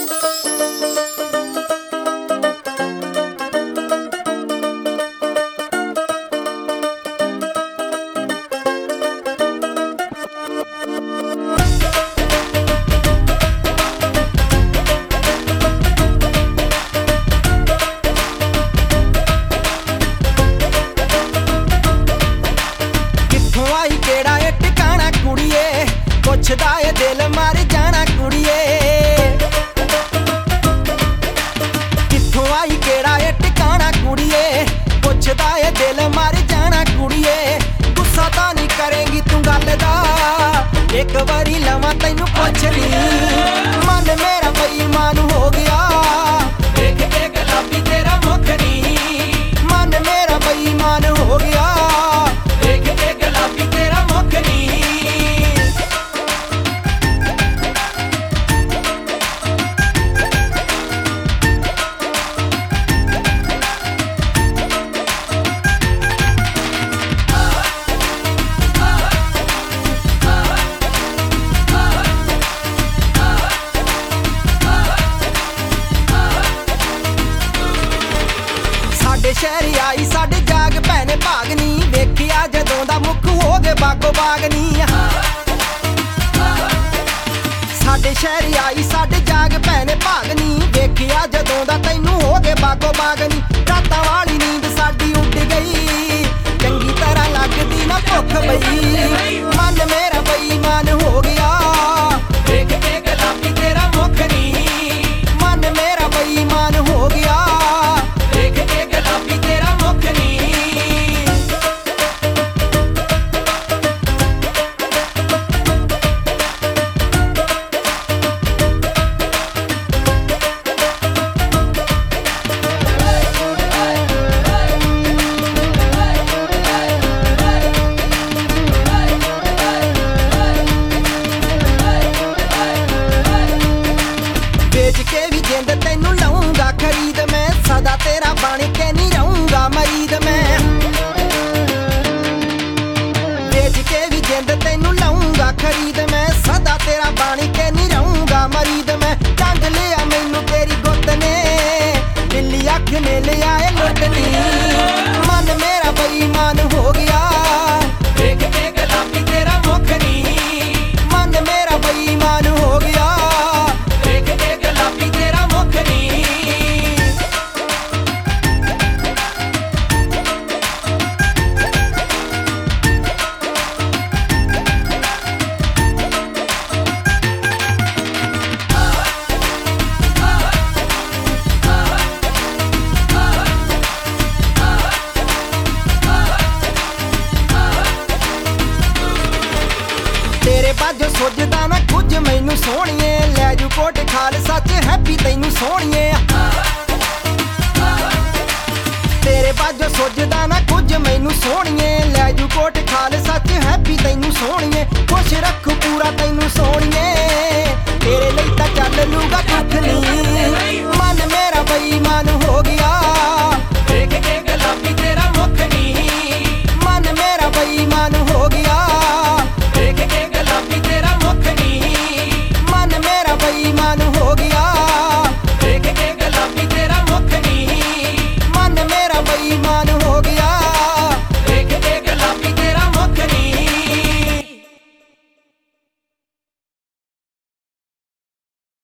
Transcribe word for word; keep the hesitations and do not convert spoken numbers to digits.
पुछदा ए दिल मर जाना कुड़िए, कित्थों आई केड़ा ए टिकाना कुड़िए, पुछदा ए दिल मर जाना कुड़िए। गुस्सा तां नहीं करेंगी तू गल दा, एक बारी लवां तैनू पुछ ली। मन मेरा बेईमान हो गया देख के गुलाबी तेरा मुख नी, मन मेरा बेईमान हो गया देख के गुलाबी तेरा मुख नी। शहरी आई साडे जाग भैने भागनी, वेखिया जदों दा मुख हो गए बागो बागनी। साडे शहरी आई साडे जाग भैने भागनी, वेखिया जदों दा तैनू हो गए बागो बागनी। रातां वाली नींद साडी उड़ गई, चंगी तरह लगदी ना भुख पई। मन मेरा बेईमान हो गया देख के गुलाबी तेरा मुख नी, मन मेरा बेईमान हो गया देख के गुलाबी तेरा मुख नी। बेच के भी जिंद तैनू लाऊंगा खरीद मैं, सदा तेरा बन के नहीं रहूंगा मरीद मैं। बेच के भी जिंद तैनू लाऊंगा खरीद मैं, सदा तेरा बन के नहीं रहूंगा मरीद मैं। टंग लिया मैनू तेरी गुत्त ने, बिल्ली अख ने लिया ए लुटनी। मन मेरा बेईमान हो गया देख के गुलाबी तेरा मुख नी, मन मेरा बेईमान हो गया देख के गुलाबी तेरा मुख नी। तेरे बाजो सोचदा ना कुछ मैनू सोहणिए, लै जू कोट खाल सच हैप्पी तैनू सोहणिए। तेरे बाजो सोचदा ना कुछ मैनू सोहणिए, लै जू कोट खाल सच हैप्पी तैनू सोहणिए। खुश रखू पूरा तैनू सो